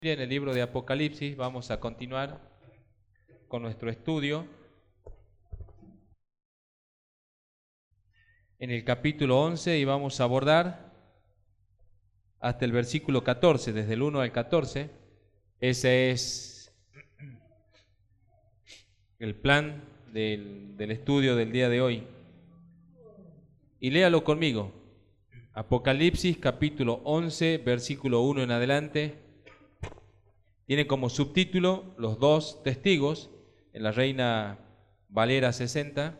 En el libro de Apocalipsis vamos a continuar con nuestro estudio. En el capítulo 11 y vamos a abordar hasta el versículo 14, desde el 1 al 14. Ese es el plan del estudio del día de hoy. Y léalo conmigo. Apocalipsis capítulo 11, versículo 1 en adelante. Tiene como subtítulo Los dos testigos, en la Reina Valera 60.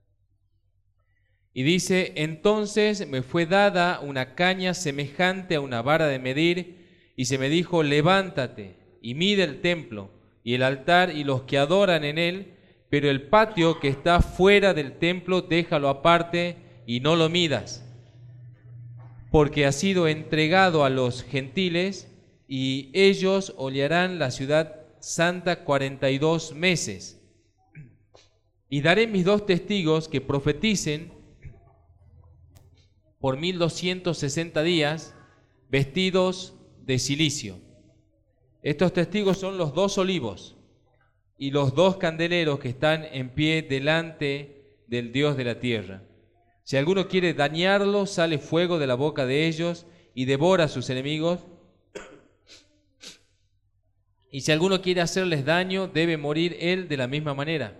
Y dice: entonces me fue dada una caña semejante a una vara de medir, y se me dijo: levántate y mide el templo, y el altar, y los que adoran en él, pero el patio que está fuera del templo déjalo aparte, y no lo midas, porque ha sido entregado a los gentiles, y ellos hollarán la ciudad santa 42 meses. Y daré mis dos testigos que profeticen por 1260 días, vestidos de cilicio. Estos testigos son los dos olivos y los dos candeleros que están en pie delante del Dios de la tierra. Si alguno quiere dañarlos, sale fuego de la boca de ellos y devora a sus enemigos. Y si alguno quiere hacerles daño, debe morir él de la misma manera.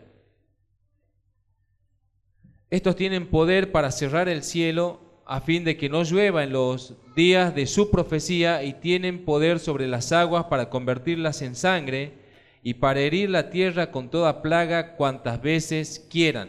Estos tienen poder para cerrar el cielo a fin de que no llueva en los días de su profecía, y tienen poder sobre las aguas para convertirlas en sangre y para herir la tierra con toda plaga cuantas veces quieran.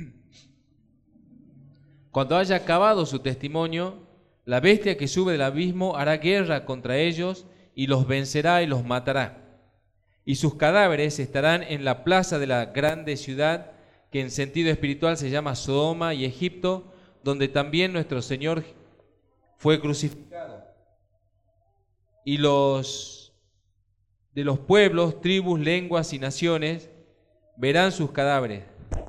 Cuando haya acabado su testimonio, la bestia que sube del abismo hará guerra contra ellos y los vencerá y los matará. Y sus cadáveres estarán en la plaza de la grande ciudad, que en sentido espiritual se llama Sodoma y Egipto, donde también nuestro Señor fue crucificado. Y los de los pueblos, tribus, lenguas y naciones verán sus cadáveres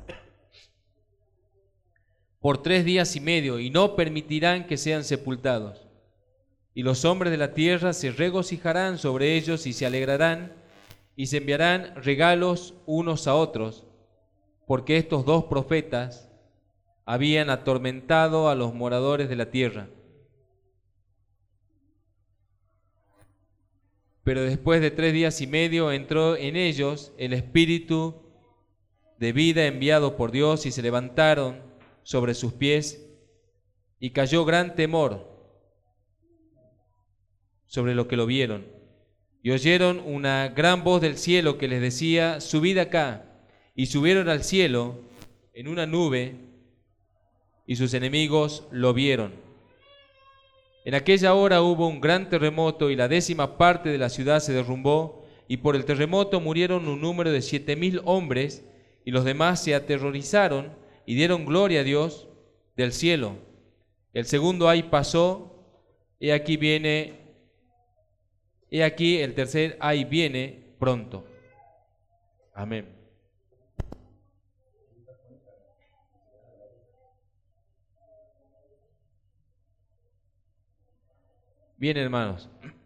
por 3 días y medio, y no permitirán que sean sepultados. Y los hombres de la tierra se regocijarán sobre ellos y se alegrarán, y se enviarán regalos unos a otros, porque estos dos profetas habían atormentado a los moradores de la tierra. Pero después de 3 días y medio entró en ellos el espíritu de vida enviado por Dios, y se levantaron sobre sus pies, y cayó gran temor sobre los que lo vieron. Y oyeron una gran voz del cielo que les decía: subid acá. Y subieron al cielo en una nube, y sus enemigos lo vieron. En aquella hora hubo un gran terremoto, y la 10ª parte de la ciudad se derrumbó, y por el terremoto murieron un número de 7000 hombres, y los demás se aterrorizaron y dieron gloria a Dios del cielo. El segundo ay pasó, he aquí el tercer ay viene pronto. Amén. Bien, hermanos.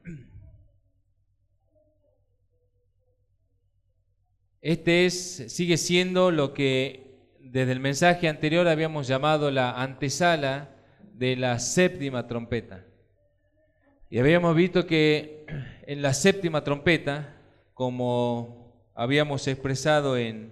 Sigue siendo lo que desde el mensaje anterior habíamos llamado la antesala de la 7ª trompeta. Y habíamos visto que en la 7ª trompeta, como habíamos expresado en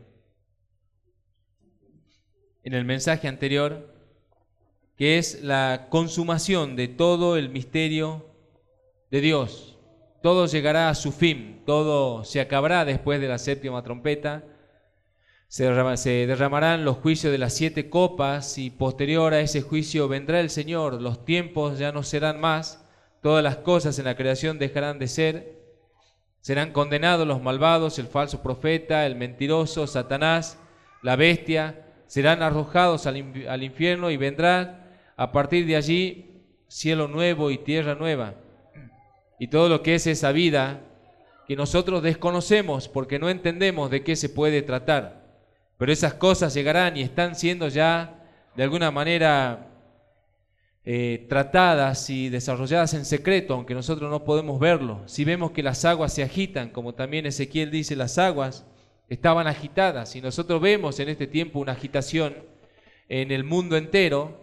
el mensaje anterior, que es la consumación de todo el misterio de Dios. Todo llegará a su fin, todo se acabará después de la 7ª trompeta. Se derramarán los juicios de las 7 copas, y posterior a ese juicio vendrá el Señor. Los tiempos ya no serán más. Todas las cosas en la creación dejarán de ser. Serán condenados los malvados, el falso profeta, el mentiroso, Satanás, la bestia. Serán arrojados al infierno, y vendrá a partir de allí cielo nuevo y tierra nueva. Y todo lo que es esa vida que nosotros desconocemos porque no entendemos de qué se puede tratar. Pero esas cosas llegarán y están siendo ya de alguna manera tratadas y desarrolladas en secreto, aunque nosotros no podemos verlo. Si vemos que las aguas se agitan, como también Ezequiel dice, las aguas estaban agitadas, y nosotros vemos en este tiempo una agitación en el mundo entero,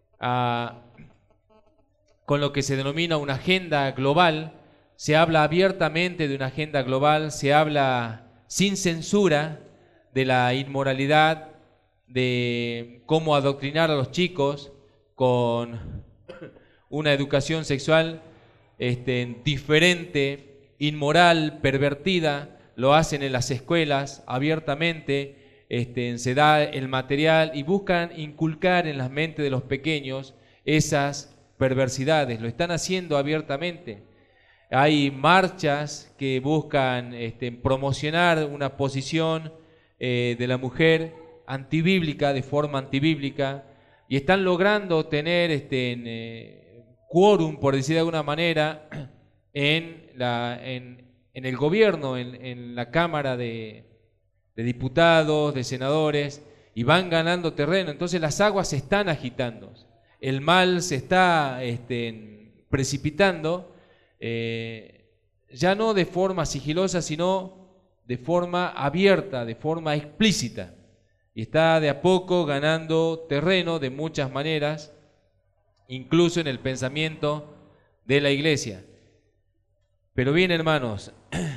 con lo que se denomina una agenda global. Se habla abiertamente de una agenda global, se habla sin censura de la inmoralidad, de cómo adoctrinar a los chicos con una educación sexual diferente, inmoral, pervertida. Lo hacen en las escuelas abiertamente, se da el material y buscan inculcar en las mentes de los pequeños esas perversidades. Lo están haciendo abiertamente. Hay marchas que buscan promocionar una posición de la mujer antibíblica, de forma antibíblica, y están logrando tener quórum, por decir de alguna manera, en el gobierno, en la Cámara de Diputados, de senadores, y van ganando terreno. Entonces las aguas se están agitando, el mal se está precipitando, ya no de forma sigilosa, sino de forma abierta, de forma explícita, y está de a poco ganando terreno de muchas maneras, incluso en el pensamiento de la iglesia. Pero bien, hermanos,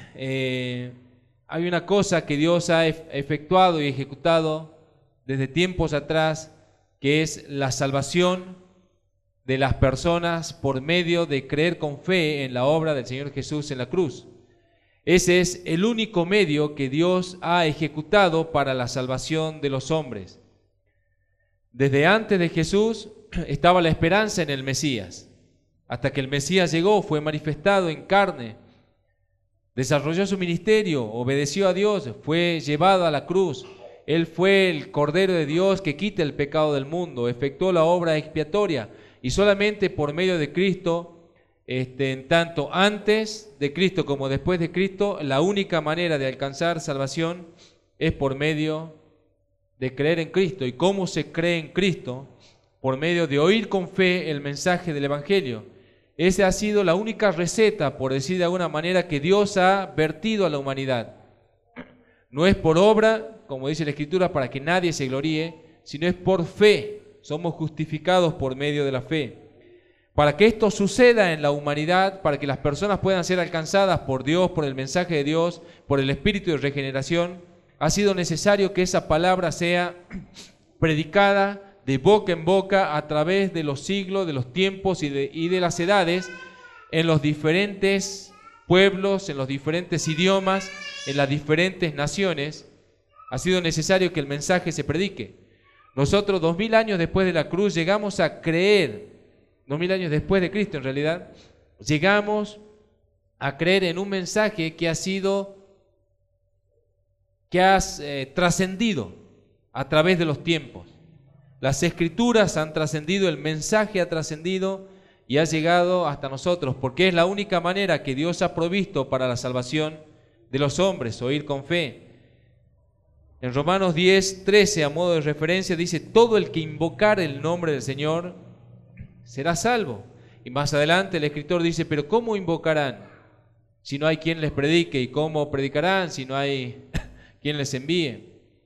hay una cosa que Dios ha efectuado y ejecutado desde tiempos atrás, que es la salvación de las personas por medio de creer con fe en la obra del Señor Jesús en la cruz. Ese es el único medio que Dios ha ejecutado para la salvación de los hombres. Desde antes de Jesús estaba la esperanza en el Mesías. Hasta que el Mesías llegó, fue manifestado en carne, desarrolló su ministerio, obedeció a Dios, fue llevado a la cruz. Él fue el Cordero de Dios que quita el pecado del mundo, efectuó la obra expiatoria, y solamente por medio de Cristo, tanto antes de Cristo como después de Cristo, la única manera de alcanzar salvación es por medio de creer en Cristo. ¿Y cómo se cree en Cristo? Por medio de oír con fe el mensaje del Evangelio. Esa ha sido la única receta, por decir de alguna manera, que Dios ha vertido a la humanidad. No es por obra, como dice la Escritura, para que nadie se gloríe, sino es por fe. Somos justificados por medio de la fe. Para que esto suceda en la humanidad, para que las personas puedan ser alcanzadas por Dios, por el mensaje de Dios, por el espíritu de regeneración, ha sido necesario que esa palabra sea predicada de boca en boca a través de los siglos, de los tiempos y de las edades, en los diferentes pueblos, en los diferentes idiomas, en las diferentes naciones. Ha sido necesario que el mensaje se predique. Nosotros 2000 años después de la cruz llegamos a creer, 2000 años después de Cristo en realidad, llegamos a creer en un mensaje que ha trascendido a través de los tiempos. Las Escrituras han trascendido, el mensaje ha trascendido y ha llegado hasta nosotros, porque es la única manera que Dios ha provisto para la salvación de los hombres, oír con fe. En Romanos 10:13, a modo de referencia, dice: todo el que invocare el nombre del Señor será salvo. Y más adelante el escritor dice: pero ¿cómo invocarán si no hay quien les predique? ¿Y cómo predicarán si no hay quien les envíe?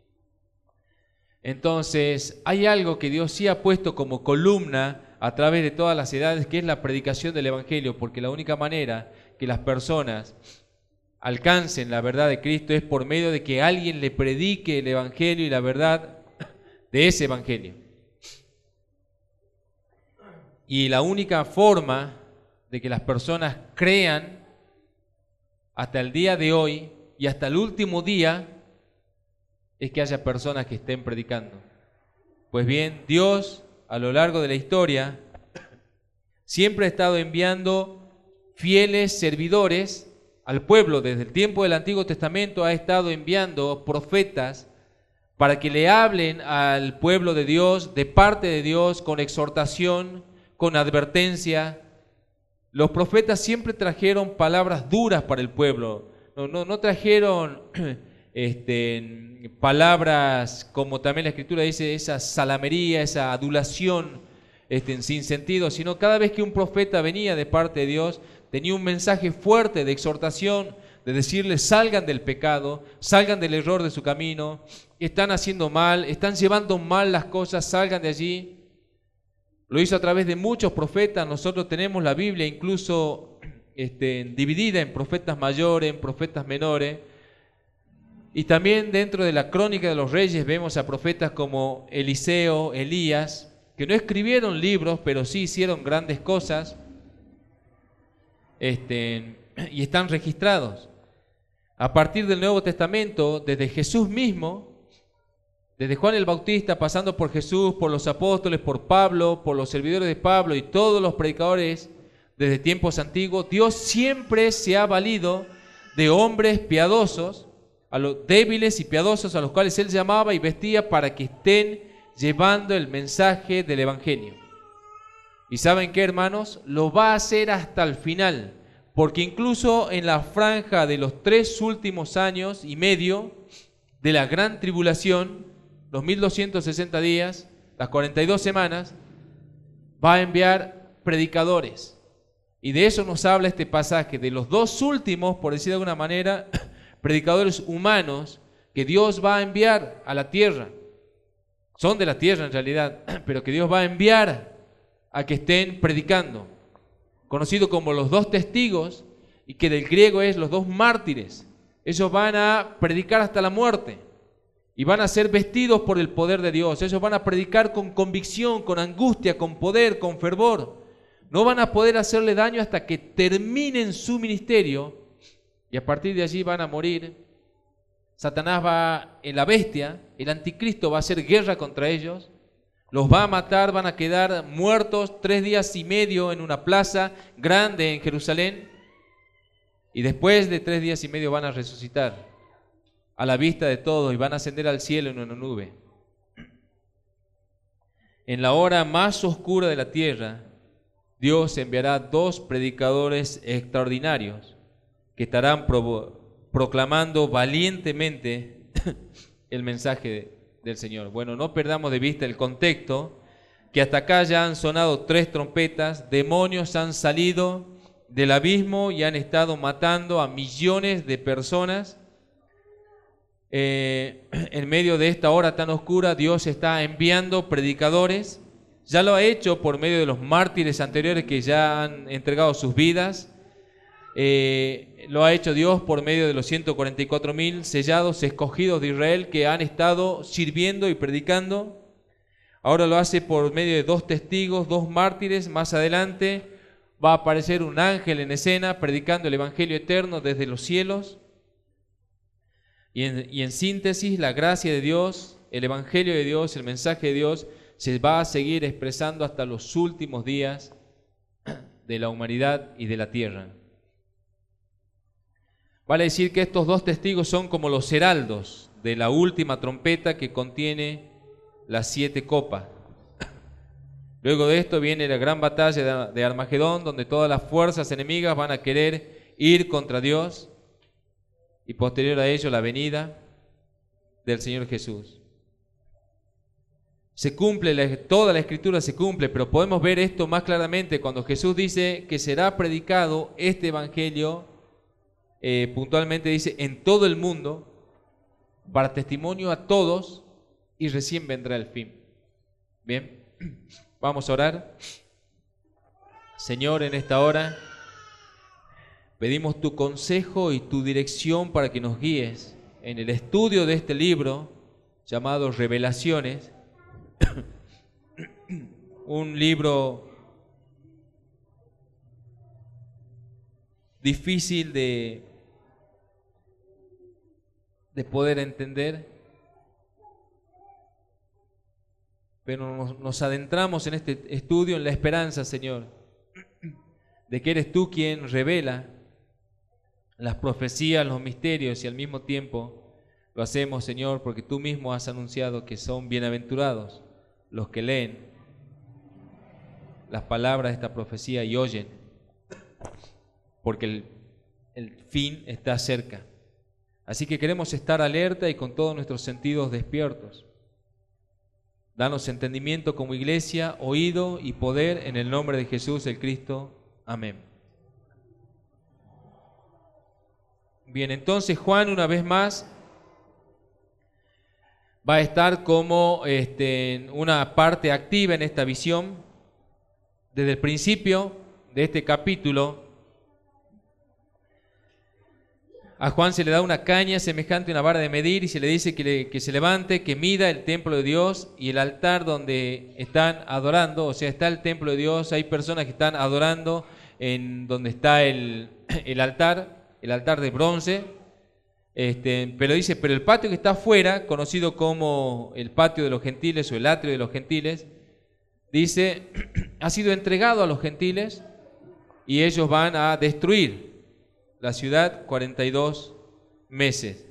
Entonces, hay algo que Dios sí ha puesto como columna a través de todas las edades, que es la predicación del Evangelio, porque la única manera que las personas alcancen la verdad de Cristo es por medio de que alguien le predique el Evangelio y la verdad de ese Evangelio. Y la única forma de que las personas crean hasta el día de hoy y hasta el último día es que haya personas que estén predicando. Pues bien, Dios a lo largo de la historia siempre ha estado enviando fieles servidores al pueblo. Desde el tiempo del Antiguo Testamento ha estado enviando profetas para que le hablen al pueblo de Dios, de parte de Dios, con exhortación, con advertencia. Los profetas siempre trajeron palabras duras para el pueblo, no trajeron palabras como también la Escritura dice, esa salamería, esa adulación sin sentido, sino cada vez que un profeta venía de parte de Dios, tenía un mensaje fuerte de exhortación, de decirles salgan del pecado, salgan del error de su camino, están haciendo mal, están llevando mal las cosas, salgan de allí. Lo hizo a través de muchos profetas. Nosotros tenemos la Biblia incluso dividida en profetas mayores, en profetas menores. Y también dentro de la crónica de los reyes vemos a profetas como Eliseo, Elías, que no escribieron libros, pero sí hicieron grandes cosas, y están registrados. A partir del Nuevo Testamento, desde Jesús mismo, desde Juan el Bautista, pasando por Jesús, por los apóstoles, por Pablo, por los servidores de Pablo y todos los predicadores desde tiempos antiguos, Dios siempre se ha valido de hombres piadosos, a los débiles y piadosos a los cuales Él llamaba y vestía para que estén llevando el mensaje del Evangelio. ¿Y saben qué, hermanos? Lo va a hacer hasta el final, porque incluso en la franja de los 3 últimos años y medio de la gran tribulación, los 1260 días, las 42 semanas, va a enviar predicadores. Y de eso nos habla este pasaje, de los 2 últimos, por decir de alguna manera, predicadores humanos que Dios va a enviar a la tierra. Son de la tierra en realidad, pero que Dios va a enviar a que estén predicando. Conocido como los 2 testigos, y que del griego es los 2 mártires. Ellos van a predicar hasta la muerte y van a ser vestidos por el poder de Dios. Ellos van a predicar con convicción, con angustia, con poder, con fervor. No van a poder hacerle daño hasta que terminen su ministerio, y a partir de allí van a morir. Satanás va en la bestia, el anticristo va a hacer guerra contra ellos, los va a matar, van a quedar muertos 3 días y medio en una plaza grande en Jerusalén, y después de 3 días y medio van a resucitar a la vista de todos y van a ascender al cielo en una nube. En la hora más oscura de la tierra, Dios enviará 2 predicadores extraordinarios que estarán proclamando valientemente el mensaje del Señor. Bueno, no perdamos de vista el contexto, que hasta acá ya han sonado 3 trompetas, demonios han salido del abismo y han estado matando a millones de personas. En medio de esta hora tan oscura, Dios está enviando predicadores. Ya lo ha hecho por medio de los mártires anteriores que ya han entregado sus vidas. Lo ha hecho Dios por medio de los 144.000 sellados, escogidos de Israel, que han estado sirviendo y predicando. Ahora lo hace por medio de 2 testigos, 2 mártires. Más adelante va a aparecer un ángel en escena predicando el Evangelio eterno desde los cielos. Y en síntesis, la gracia de Dios, el Evangelio de Dios, el mensaje de Dios se va a seguir expresando hasta los últimos días de la humanidad y de la tierra. Vale decir que estos 2 testigos son como los heraldos de la última trompeta que contiene las 7 copas. Luego de esto viene la gran batalla de Armagedón, donde todas las fuerzas enemigas van a querer ir contra Dios, y posterior a ello la venida del Señor Jesús. Se cumple, toda la Escritura se cumple, pero podemos ver esto más claramente cuando Jesús dice que será predicado este Evangelio, puntualmente dice, en todo el mundo, para testimonio a todos, y recién vendrá el fin. Bien, vamos a orar. Señor, en esta hora pedimos tu consejo y tu dirección para que nos guíes en el estudio de este libro llamado Revelaciones, un libro difícil de poder entender, pero nos adentramos en este estudio en la esperanza, Señor, de que eres tú quien revela las profecías, los misterios, y al mismo tiempo lo hacemos, Señor, porque tú mismo has anunciado que son bienaventurados los que leen las palabras de esta profecía y oyen, porque el fin está cerca. Así que queremos estar alerta y con todos nuestros sentidos despiertos Danos entendimiento como iglesia, oído y poder en el nombre de Jesús el Cristo. Amén. Bien, entonces Juan una vez más va a estar como una parte activa en esta visión. Desde el principio de este capítulo, a Juan se le da una caña semejante a una vara de medir y se le dice que se levante, que mida el templo de Dios y el altar donde están adorando. O sea, está el templo de Dios, hay personas que están adorando en donde está el altar de bronce. Pero dice, pero el patio que está afuera, conocido como el patio de los gentiles o el atrio de los gentiles, dice, ha sido entregado a los gentiles y ellos van a destruir la ciudad 42 meses.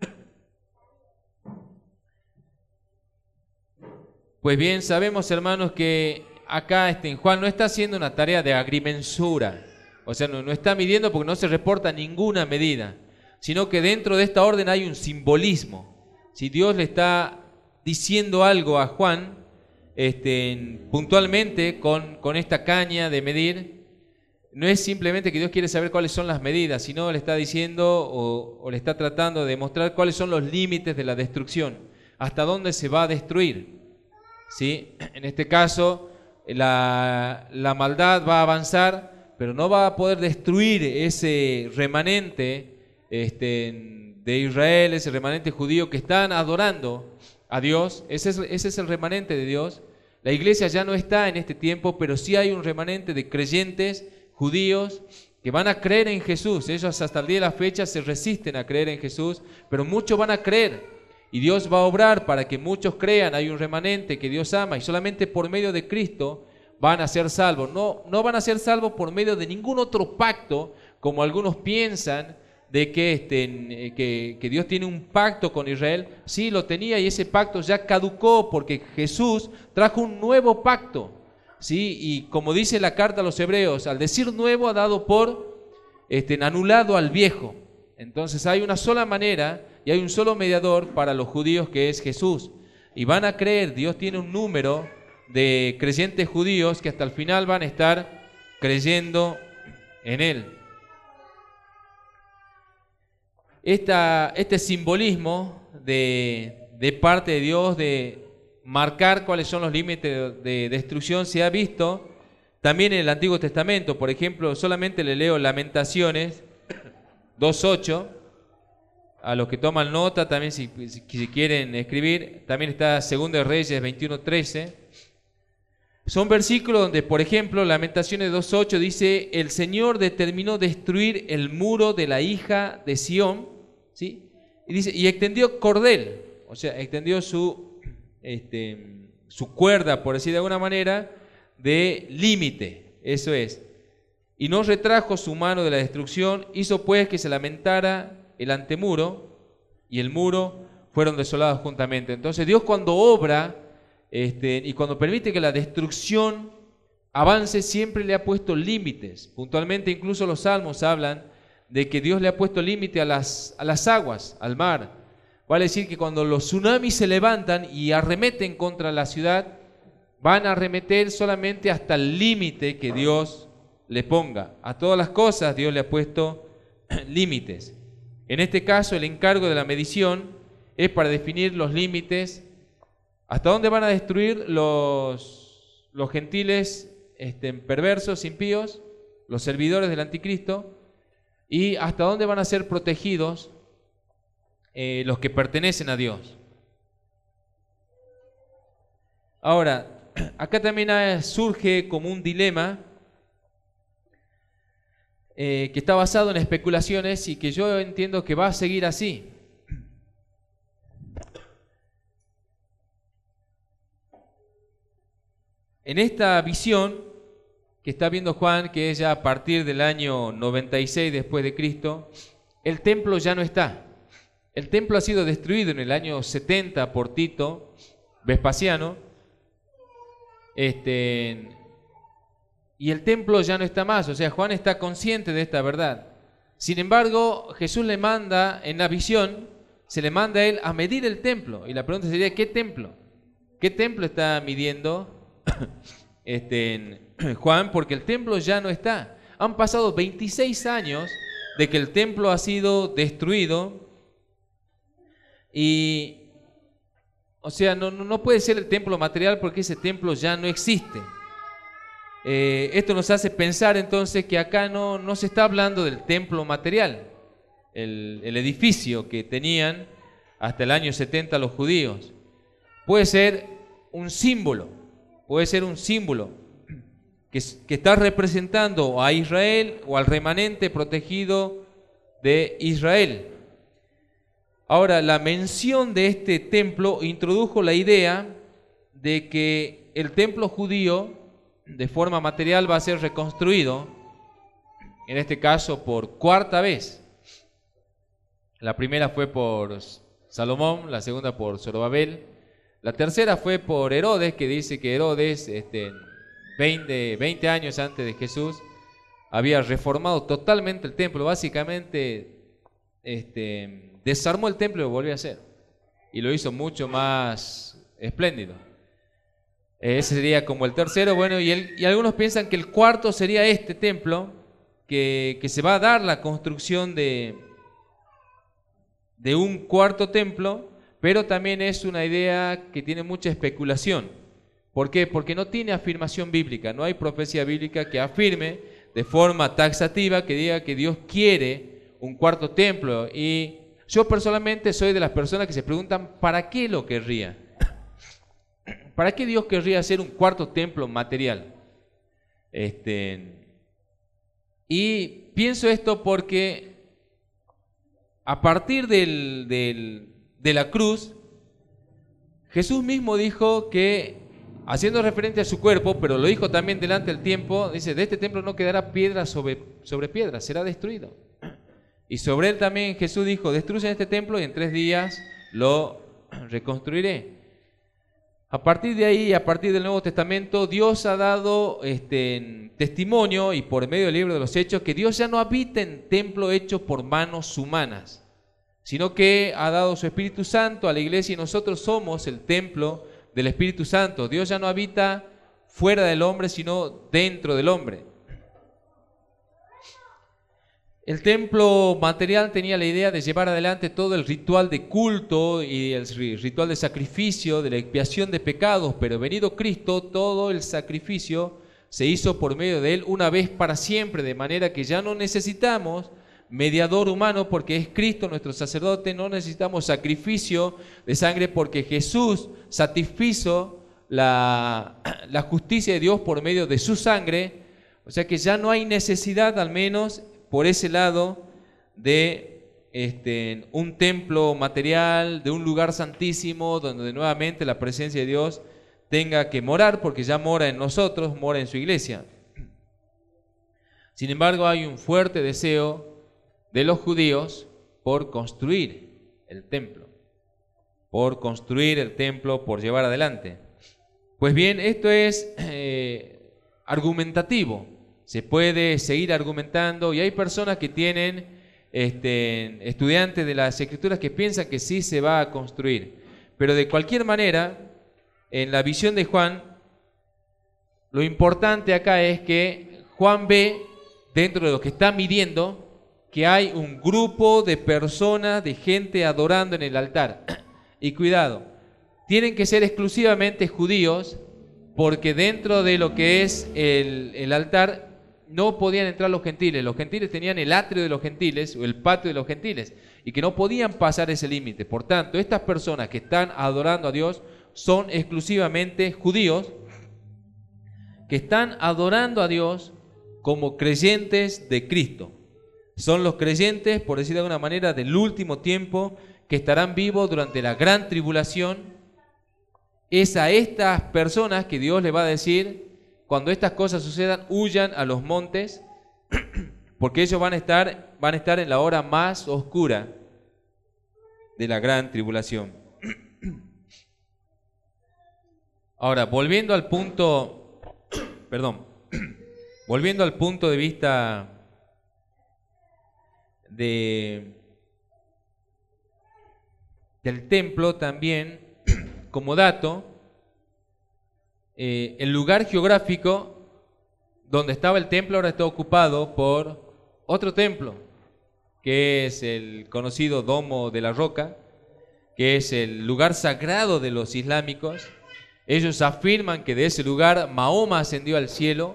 Pues bien, sabemos, hermanos, que acá Juan no está haciendo una tarea de agrimensura, o sea, no está midiendo porque no se reporta ninguna medida, sino que dentro de esta orden hay un simbolismo. Si Dios le está diciendo algo a Juan, puntualmente con esta caña de medir, no es simplemente que Dios quiere saber cuáles son las medidas, sino le está diciendo o le está tratando de demostrar cuáles son los límites de la destrucción, hasta dónde se va a destruir. ¿Sí? En este caso, la maldad va a avanzar, pero no va a poder destruir ese remanente de Israel, ese remanente judío que están adorando a Dios. Ese es el remanente de Dios. La iglesia ya no está en este tiempo, pero sí hay un remanente de creyentes judíos que van a creer en Jesús. Ellos hasta el día de la fecha se resisten a creer en Jesús, pero muchos van a creer y Dios va a obrar para que muchos crean. Hay un remanente que Dios ama y solamente por medio de Cristo van a ser salvos. No van a ser salvos por medio de ningún otro pacto, como algunos piensan de que Dios tiene un pacto con Israel. Sí, lo tenía y ese pacto ya caducó porque Jesús trajo un nuevo pacto. ¿Sí? Y como dice la carta a los hebreos, al decir nuevo ha dado por anulado al viejo. Entonces hay una sola manera y hay un solo mediador para los judíos, que es Jesús. Y van a creer, Dios tiene un número de creyentes judíos que hasta el final van a estar creyendo en Él. Este simbolismo de parte de Dios de marcar cuáles son los límites de destrucción se ha visto también en el Antiguo Testamento. Por ejemplo, solamente le leo Lamentaciones 2:8, a los que toman nota también si quieren escribir. También está 2 de Reyes 21:13. Son versículos donde, por ejemplo, Lamentaciones 2:8 dice: el Señor determinó destruir el muro de la hija de Sión, ¿sí? Y dice, y extendió cordel, o sea, extendió su cuerda, por decir de alguna manera, de límite, eso es. Y no retrajo su mano de la destrucción, hizo pues que se lamentara el antemuro y el muro fueron desolados juntamente. Entonces Dios, cuando obra y cuando permite que la destrucción avance, siempre le ha puesto límites. Puntualmente incluso los salmos hablan de que Dios le ha puesto límite a las aguas, al mar. Vale decir que cuando los tsunamis se levantan y arremeten contra la ciudad, van a arremeter solamente hasta el límite que Dios le ponga. A todas las cosas Dios le ha puesto límites. En este caso, el encargo de la medición es para definir los límites, hasta dónde van a destruir los gentiles perversos, impíos, los servidores del anticristo, y hasta dónde van a ser protegidos los que pertenecen a Dios. Ahora, acá también surge como un dilema que está basado en especulaciones y que yo entiendo que va a seguir así. En esta visión que está viendo Juan, que es ya a partir del año 96 después de Cristo, el templo ya no está. El templo ha sido destruido en el año 70 por Tito Vespasiano, y el templo ya no está más. O sea, Juan está consciente de esta verdad. Sin embargo, Jesús le manda, en la visión, se le manda a él a medir el templo. Y la pregunta sería, ¿qué templo? ¿Qué templo está midiendo Juan? Porque el templo ya no está. Han pasado 26 años de que el templo ha sido destruido y, o sea, no puede ser el templo material porque ese templo ya no existe. Esto nos hace pensar entonces que acá no se está hablando del templo material, el edificio que tenían hasta el año 70 los judíos. Puede ser un símbolo que está representando a Israel o al remanente protegido de Israel. Ahora, la mención de este templo introdujo la idea de que el templo judío de forma material va a ser reconstruido, en este caso por cuarta vez. La primera fue por Salomón, la segunda por Zorobabel, la tercera fue por Herodes, que dice que Herodes 20 años antes de Jesús había reformado totalmente el templo, básicamente desarmó el templo y lo volvió a hacer y lo hizo mucho más espléndido. Ese sería como el tercero. Bueno, y algunos piensan que el cuarto sería este templo, que se va a dar la construcción de un cuarto templo, pero también es una idea que tiene mucha especulación. ¿Por qué? Porque no tiene afirmación bíblica, no hay profecía bíblica que afirme de forma taxativa, que diga que Dios quiere un cuarto templo. Y yo personalmente soy de las personas que se preguntan, ¿para qué lo querría? ¿Para qué Dios querría hacer un cuarto templo material? Y pienso esto porque a partir de la cruz, Jesús mismo dijo que, haciendo referencia a su cuerpo, pero lo dijo también delante del tiempo, dice, de este templo no quedará piedra sobre piedra, será destruido. Y sobre él también Jesús dijo, destruyan este templo y en 3 días lo reconstruiré. A partir de ahí, a partir del Nuevo Testamento, Dios ha dado testimonio, y por medio del libro de los Hechos, que Dios ya no habita en templo hecho por manos humanas, sino que ha dado su Espíritu Santo a la iglesia y nosotros somos el templo del Espíritu Santo. Dios ya no habita fuera del hombre, sino dentro del hombre. El templo material tenía la idea de llevar adelante todo el ritual de culto y el ritual de sacrificio, de la expiación de pecados, pero venido Cristo, todo el sacrificio se hizo por medio de Él una vez para siempre, de manera que ya no necesitamos mediador humano porque es Cristo nuestro sacerdote, no necesitamos sacrificio de sangre porque Jesús satisfizo la justicia de Dios por medio de su sangre, o sea que ya no hay necesidad, al menos por ese lado, de un templo material, de un lugar santísimo, donde nuevamente la presencia de Dios tenga que morar, porque ya mora en nosotros, mora en su iglesia. Sin embargo, hay un fuerte deseo de los judíos por construir el templo, por llevar adelante. Pues bien, esto es argumentativo. Se puede seguir argumentando y hay personas que tienen estudiantes de las Escrituras que piensan que sí se va a construir. Pero de cualquier manera, en la visión de Juan, lo importante acá es que Juan ve, dentro de lo que está midiendo, que hay un grupo de personas, de gente adorando en el altar. Y cuidado, tienen que ser exclusivamente judíos, porque dentro de lo que es el altar no podían entrar los gentiles. Los gentiles tenían el atrio de los gentiles o el patio de los gentiles y que no podían pasar ese límite. Por tanto, estas personas que están adorando a Dios son exclusivamente judíos que están adorando a Dios como creyentes de Cristo. Son los creyentes, por decir de alguna manera, del último tiempo, que estarán vivos durante la gran tribulación. Es a estas personas que Dios les va a decir: cuando estas cosas sucedan, huyan a los montes, porque ellos van a estar en la hora más oscura de la gran tribulación. Ahora, volviendo al punto de vista del templo, también, como dato, el lugar geográfico donde estaba el templo ahora está ocupado por otro templo, que es el conocido Domo de la Roca, que es el lugar sagrado de los islámicos. Ellos afirman que de ese lugar Mahoma ascendió al cielo,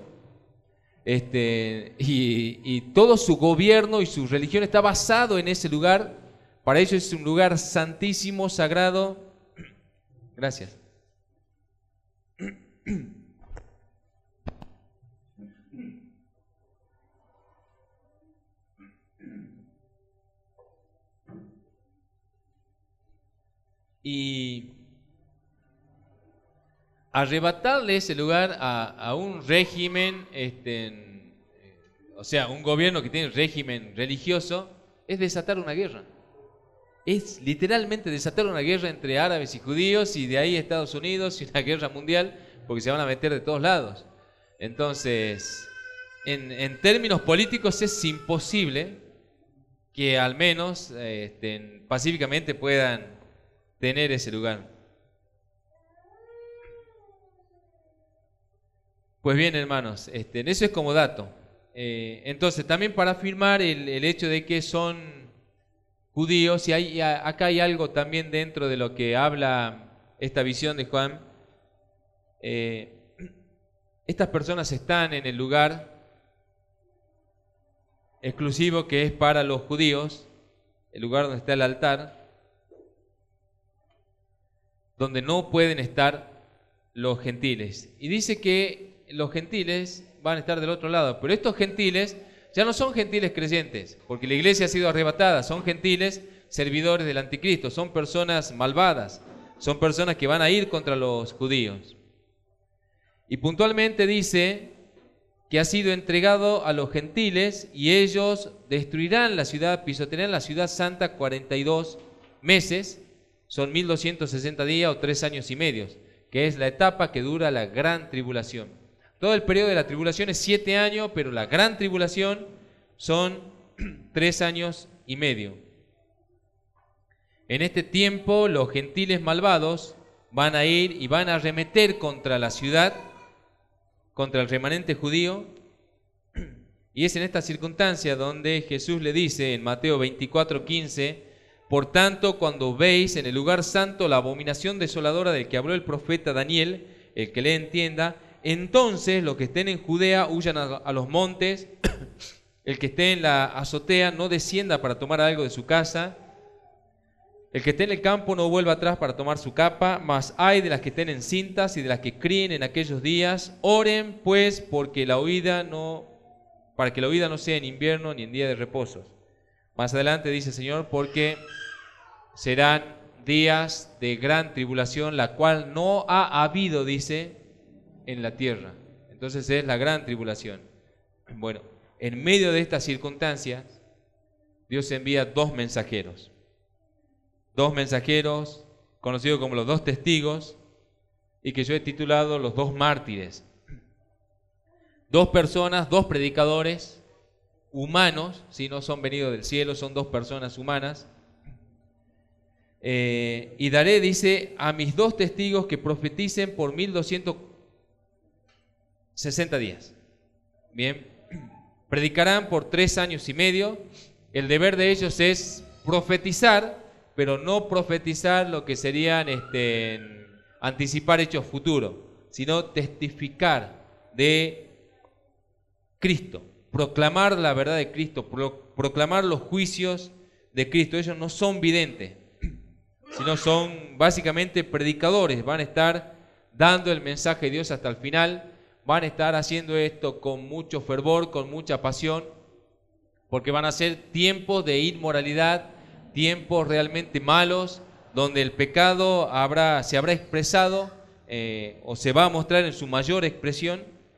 y todo su gobierno y su religión está basado en ese lugar. Para ellos es un lugar santísimo, sagrado. Gracias. Y arrebatarle ese lugar a un régimen, o sea, un gobierno que tiene régimen religioso, es desatar una guerra. Es literalmente desatar una guerra entre árabes y judíos, y de ahí Estados Unidos, y una guerra mundial, porque se van a meter de todos lados. Entonces, en términos políticos es imposible que al menos pacíficamente puedan tener ese lugar. Pues bien, hermanos, eso es como dato. Entonces, también para afirmar el hecho de que son judíos, y acá hay algo también dentro de lo que habla esta visión de Juan. Estas personas están en el lugar exclusivo que es para los judíos, el lugar donde está el altar, donde no pueden estar los gentiles. Y dice que los gentiles van a estar del otro lado, pero estos gentiles ya no son gentiles creyentes, porque la iglesia ha sido arrebatada, son gentiles servidores del anticristo, son personas malvadas, son personas que van a ir contra los judíos. Y puntualmente dice que ha sido entregado a los gentiles y ellos destruirán la ciudad, pisotearán la ciudad santa 42 meses, son 1260 días o 3 años y medio, que es la etapa que dura la gran tribulación. Todo el periodo de la tribulación es 7 años, pero la gran tribulación son 3 años y medio. En este tiempo los gentiles malvados van a ir y van a arremeter contra la ciudad, contra el remanente judío, y es en esta circunstancia donde Jesús le dice en Mateo 24:15: por tanto, cuando veis en el lugar santo la abominación desoladora del que habló el profeta Daniel, el que le entienda, entonces los que estén en Judea huyan a los montes, el que esté en la azotea no descienda para tomar algo de su casa, el que esté en el campo no vuelva atrás para tomar su capa, mas ay de las que estén encintas y de las que críen en aquellos días. Oren pues para que la huida no sea en invierno ni en día de reposos. Más adelante dice el Señor, porque serán días de gran tribulación, la cual no ha habido, dice, en la tierra. Entonces es la gran tribulación. Bueno, en medio de estas circunstancias, Dios envía dos mensajeros conocidos como los dos testigos, y que yo he titulado los dos mártires. Dos personas, dos predicadores humanos, si no son venidos del cielo, son dos personas humanas. Y daré, dice, a mis dos testigos que profeticen por 1260 días. Bien, predicarán por 3 años y medio. El deber de ellos es profetizar, pero no profetizar lo que serían anticipar hechos futuros, sino testificar de Cristo, proclamar la verdad de Cristo, proclamar los juicios de Cristo. Ellos no son videntes, sino son básicamente predicadores. Van a estar dando el mensaje de Dios hasta el final, van a estar haciendo esto con mucho fervor, con mucha pasión, porque van a ser tiempos de inmoralidad, tiempos realmente malos, donde el pecado se habrá expresado o se va a mostrar en su mayor expresión.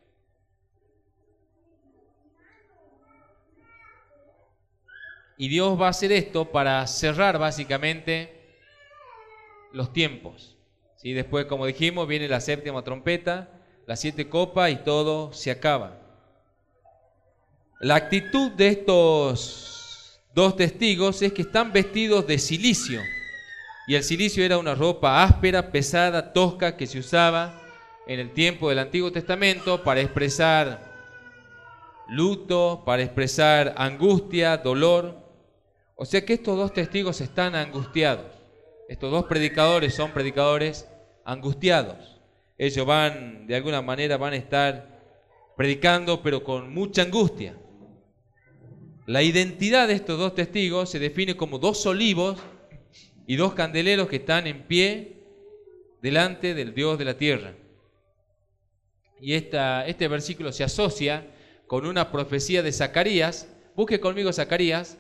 Y Dios va a hacer esto para cerrar básicamente los tiempos. ¿Sí? Después, como dijimos, viene la séptima trompeta, las 7 copas y todo se acaba. La actitud de estos dos testigos es que están vestidos de cilicio. Y el cilicio era una ropa áspera, pesada, tosca, que se usaba en el tiempo del Antiguo Testamento para expresar luto, para expresar angustia, dolor. O sea que estos dos testigos están angustiados. Estos dos predicadores son predicadores angustiados. Ellos de alguna manera van a estar predicando, pero con mucha angustia. La identidad de estos dos testigos se define como dos olivos y dos candeleros que están en pie delante del Dios de la tierra. Y este versículo se asocia con una profecía de Zacarías. Busque conmigo Zacarías.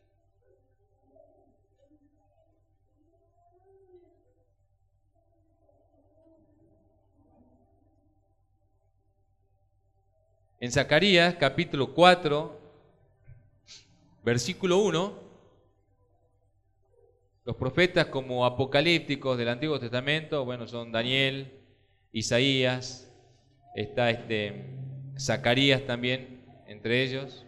En Zacarías capítulo 4, versículo 1, los profetas como apocalípticos del Antiguo Testamento, bueno, son Daniel, Isaías, está Zacarías también entre ellos,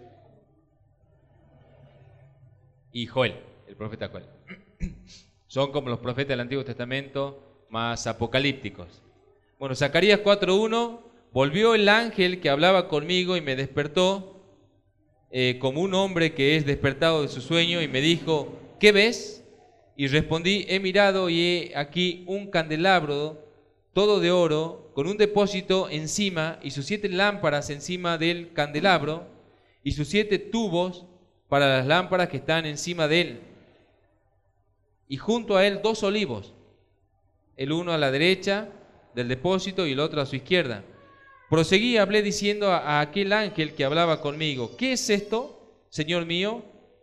y Joel, el profeta Joel. Son como los profetas del Antiguo Testamento más apocalípticos. Bueno, Zacarías 4:1, volvió el ángel que hablaba conmigo y me despertó como un hombre que es despertado de su sueño y me dijo, ¿qué ves? Y respondí, he mirado y he aquí un candelabro todo de oro, con un depósito encima y sus 7 lámparas encima del candelabro y sus 7 tubos para las lámparas que están encima de él. Y junto a él 2 olivos, el uno a la derecha del depósito y el otro a su izquierda. Proseguí y hablé diciendo a aquel ángel que hablaba conmigo, ¿qué es esto, Señor mío?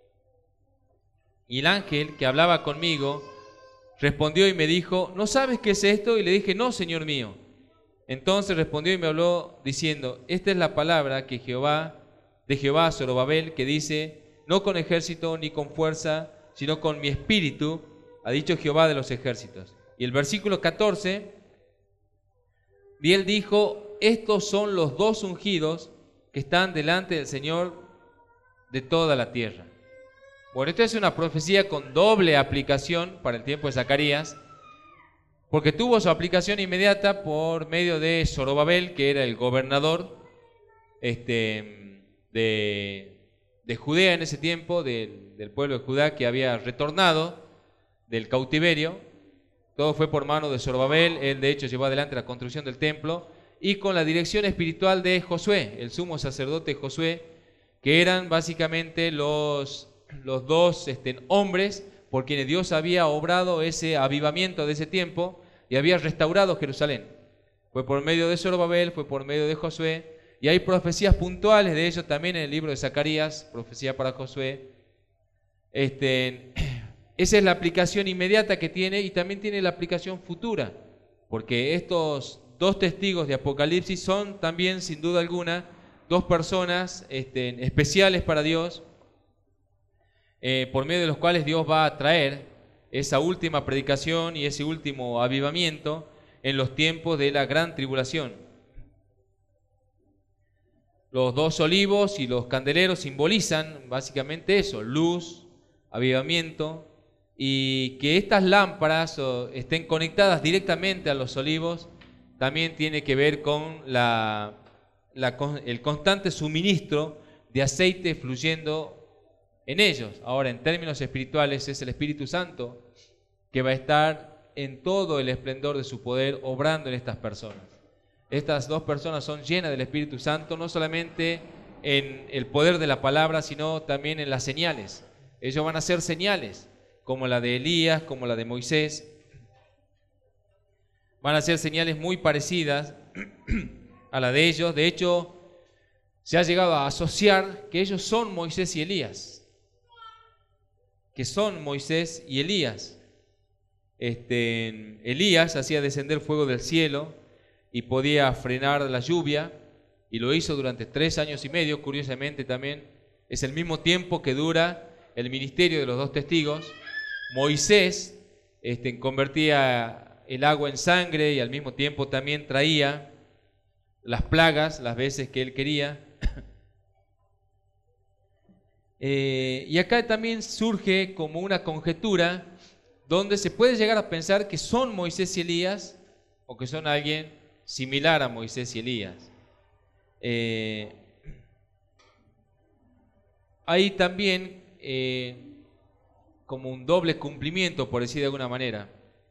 Y el ángel que hablaba conmigo respondió y me dijo, ¿no sabes qué es esto? Y le dije, no, Señor mío. Entonces respondió y me habló diciendo, esta es la palabra de Jehová a Zorobabel, que dice, no con ejército ni con fuerza, sino con mi espíritu, ha dicho Jehová de los ejércitos. Y el versículo 14, y él dijo, estos son los 2 ungidos que están delante del Señor de toda la tierra. Bueno, esto es una profecía con doble aplicación para el tiempo de Zacarías, porque tuvo su aplicación inmediata por medio de Zorobabel, que era el gobernador de Judea en ese tiempo, del pueblo de Judá que había retornado del cautiverio. Todo fue por mano de Zorobabel. Él de hecho llevó adelante la construcción del templo y con la dirección espiritual de Josué, el sumo sacerdote Josué, que eran básicamente los 2 hombres por quienes Dios había obrado ese avivamiento de ese tiempo y había restaurado Jerusalén. Fue por medio de Zorobabel, fue por medio de Josué, y hay profecías puntuales de ellos también en el libro de Zacarías, profecía para Josué. Esa es la aplicación inmediata que tiene y también tiene la aplicación futura, porque estos 2 testigos de Apocalipsis son también, sin duda alguna, 2 personas especiales para Dios, por medio de los cuales Dios va a traer esa última predicación y ese último avivamiento en los tiempos de la gran tribulación. Los 2 olivos y los candeleros simbolizan básicamente eso, luz, avivamiento, y que estas lámparas estén conectadas directamente a los olivos también tiene que ver con el constante suministro de aceite fluyendo en ellos. Ahora, en términos espirituales, es el Espíritu Santo que va a estar en todo el esplendor de su poder obrando en estas personas. Estas 2 personas son llenas del Espíritu Santo, no solamente en el poder de la palabra, sino también en las señales. Ellos van a hacer señales, como la de Elías, como la de Moisés. Van a hacer señales muy parecidas a la de ellos. De hecho, se ha llegado a asociar que ellos son Moisés y Elías. Que son Moisés y Elías. Elías hacía descender fuego del cielo y podía frenar la lluvia, y lo hizo durante 3 años y medio. Curiosamente también es el mismo tiempo que dura el ministerio de los 2 testigos. Moisés convertía el agua en sangre y al mismo tiempo también traía las plagas las veces que él quería. Y acá también surge como una conjetura donde se puede llegar a pensar que son Moisés y Elías, o que son alguien similar a Moisés y Elías. Hay también como un doble cumplimiento, por decir de alguna manera,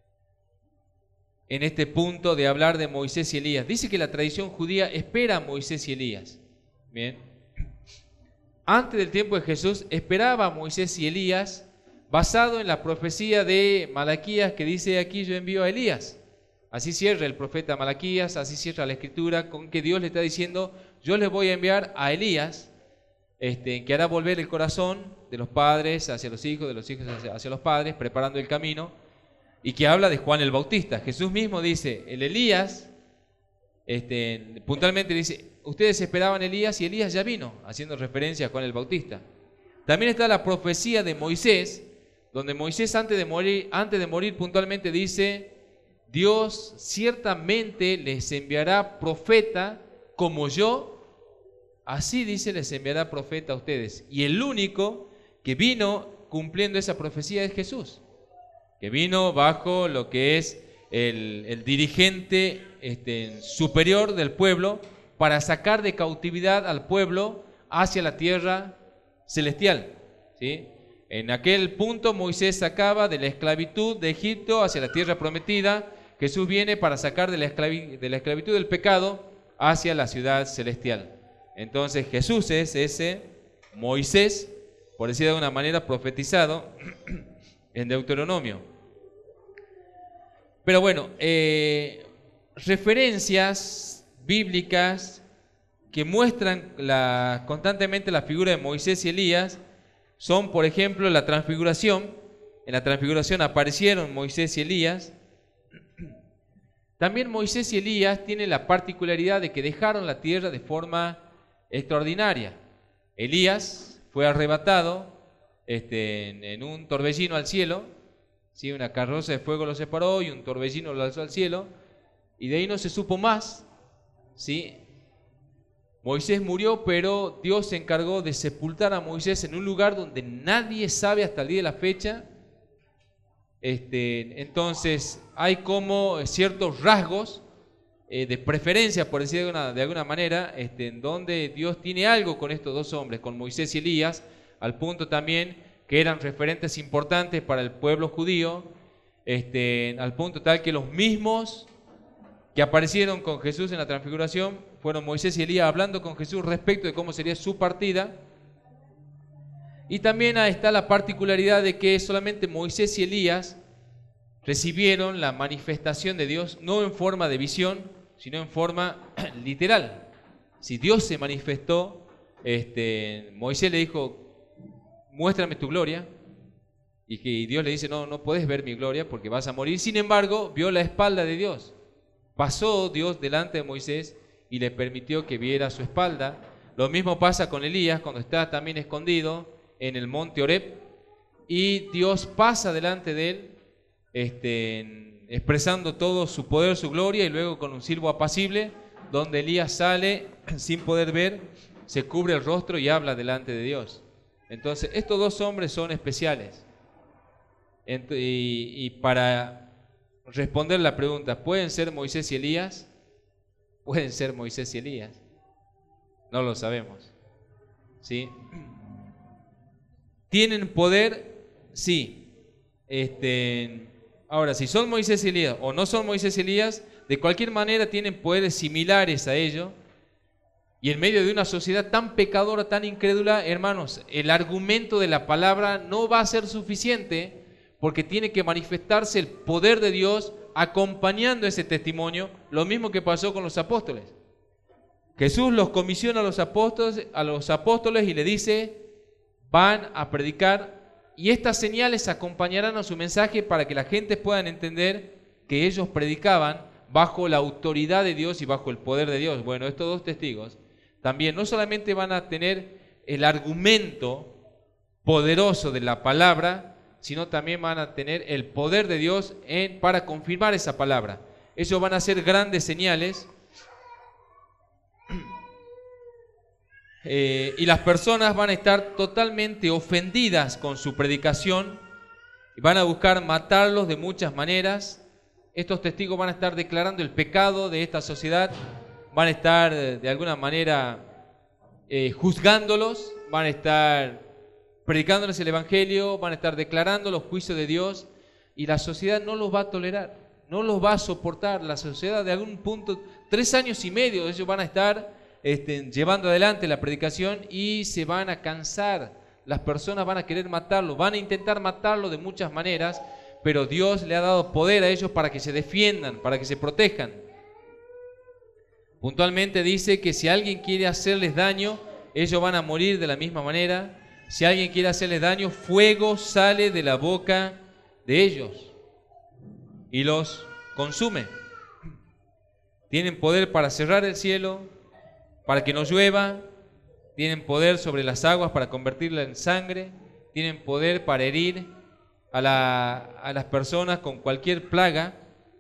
en este punto de hablar de Moisés y Elías. Dice que la tradición judía espera a Moisés y Elías. Bien. Antes del tiempo de Jesús esperaba a Moisés y Elías basado en la profecía de Malaquías que dice: aquí yo envío a Elías. Así cierra el profeta Malaquías, así cierra la escritura, con que Dios le está diciendo: yo les voy a enviar a Elías, que hará volver el corazón de los padres hacia los hijos, de los hijos hacia los padres, preparando el camino, y que habla de Juan el Bautista. Jesús mismo dice, el Elías, puntualmente dice, ustedes esperaban a Elías y Elías ya vino, haciendo referencia a Juan el Bautista. También está la profecía de Moisés, donde Moisés antes de morir puntualmente dice: Dios ciertamente les enviará profeta como yo, así dice, les enviará profeta a ustedes. Y el único que vino cumpliendo esa profecía es Jesús, que vino bajo lo que es el dirigente superior del pueblo para sacar de cautividad al pueblo hacia la tierra celestial, ¿sí? En aquel punto Moisés sacaba de la esclavitud de Egipto hacia la tierra prometida. Jesús viene para sacar de la esclavitud del pecado hacia la ciudad celestial. Entonces Jesús es ese Moisés, por decir de alguna manera, profetizado en Deuteronomio. Pero bueno, referencias bíblicas que muestran constantemente la figura de Moisés y Elías son, por ejemplo, la transfiguración. En la transfiguración aparecieron Moisés y Elías. También Moisés y Elías tienen la particularidad de que dejaron la tierra de forma extraordinaria. Elías fue arrebatado en un torbellino al cielo, ¿sí? Una carroza de fuego lo separó y un torbellino lo alzó al cielo, y de ahí no se supo más, ¿sí? Moisés murió, pero Dios se encargó de sepultar a Moisés en un lugar donde nadie sabe hasta el día de la fecha. Entonces hay como ciertos rasgos de preferencia, por decir de alguna manera, en donde Dios tiene algo con estos dos hombres, con Moisés y Elías, al punto también que eran referentes importantes para el pueblo judío, al punto tal que los mismos que aparecieron con Jesús en la transfiguración fueron Moisés y Elías hablando con Jesús respecto de cómo sería su partida. Y también está la particularidad de que solamente Moisés y Elías recibieron la manifestación de Dios, no en forma de visión, sino en forma literal. Si Dios se manifestó, Moisés le dijo: muéstrame tu gloria, y Dios le dice: no puedes ver mi gloria porque vas a morir. Sin embargo, vio la espalda de Dios. Pasó Dios delante de Moisés y le permitió que viera su espalda. Lo mismo pasa con Elías cuando está también escondido en el monte Oreb, y Dios pasa delante de él, expresando todo su poder, su gloria, y luego con un silbo apacible, donde Elías sale sin poder ver, se cubre el rostro y habla delante de Dios. Entonces estos dos hombres son especiales. Y para responder la pregunta, ¿pueden ser Moisés y Elías? Pueden ser Moisés y Elías. No lo sabemos, ¿sí? ¿Tienen poder? Sí. Ahora, si son Moisés y Elías o no son Moisés y Elías, de cualquier manera tienen poderes similares a ellos. Y en medio de una sociedad tan pecadora, tan incrédula, hermanos, el argumento de la palabra no va a ser suficiente, porque tiene que manifestarse el poder de Dios acompañando ese testimonio, lo mismo que pasó con los apóstoles. Jesús los comisiona a los apóstoles y le dice: van a predicar, y estas señales acompañarán a su mensaje para que la gente pueda entender que ellos predicaban bajo la autoridad de Dios y bajo el poder de Dios. Bueno, estos dos testigos también no solamente van a tener el argumento poderoso de la palabra, sino también van a tener el poder de Dios para confirmar esa palabra. Ellos van a hacer grandes señales, y las personas van a estar totalmente ofendidas con su predicación y van a buscar matarlos de muchas maneras, estos testigos van a estar declarando el pecado de esta sociedad, van a estar de alguna manera juzgándolos, van a estar predicándoles el Evangelio, van a estar declarando los juicios de Dios, y la sociedad no los va a tolerar, no los va a soportar. La sociedad de algún punto, 3 años y medio ellos van a estar llevando adelante la predicación y se van a cansar. Las personas van a querer matarlo, van a intentar matarlo de muchas maneras, pero Dios le ha dado poder a ellos para que se defiendan, para que se protejan. Puntualmente dice que si alguien quiere hacerles daño, ellos van a morir de la misma manera. Si alguien quiere hacerles daño, fuego sale de la boca de ellos y los consume. Tienen poder para cerrar el cielo, para que no llueva. Tienen poder sobre las aguas para convertirla en sangre. Tienen poder para herir a las personas con cualquier plaga.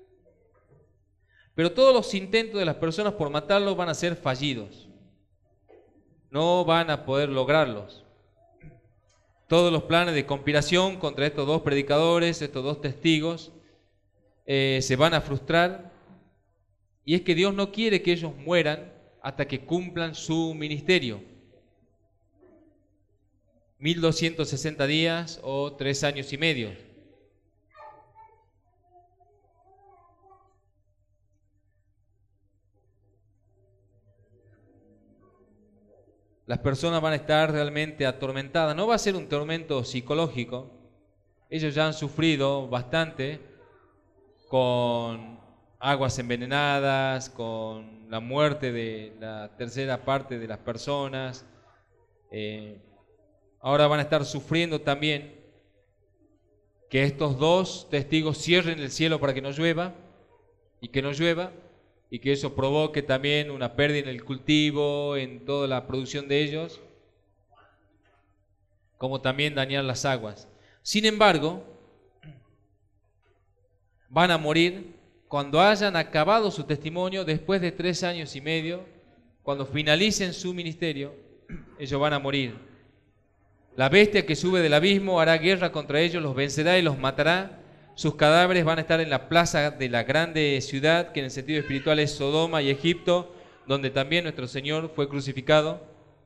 Pero todos los intentos de las personas por matarlos van a ser fallidos. No van a poder lograrlos. Todos los planes de conspiración contra estos 2 predicadores, estos 2 testigos, se van a frustrar. Y es que Dios no quiere que ellos mueran hasta que cumplan su ministerio. 1260 días o 3 años y medio. Las personas van a estar realmente atormentadas. No va a ser un tormento psicológico. Ellos ya han sufrido bastante con aguas envenenadas, con la muerte de la tercera parte de las personas. Ahora van a estar sufriendo también que estos 2 testigos cierren el cielo para que no llueva, y que eso provoque también una pérdida en el cultivo, en toda la producción de ellos, como también dañar las aguas. Sin embargo, van a morir cuando hayan acabado su testimonio, después de 3 años y medio, cuando finalicen su ministerio, ellos van a morir. La bestia que sube del abismo hará guerra contra ellos, los vencerá y los matará. Sus cadáveres van a estar en la plaza de la grande ciudad, que en el sentido espiritual es Sodoma y Egipto, donde también nuestro Señor fue crucificado.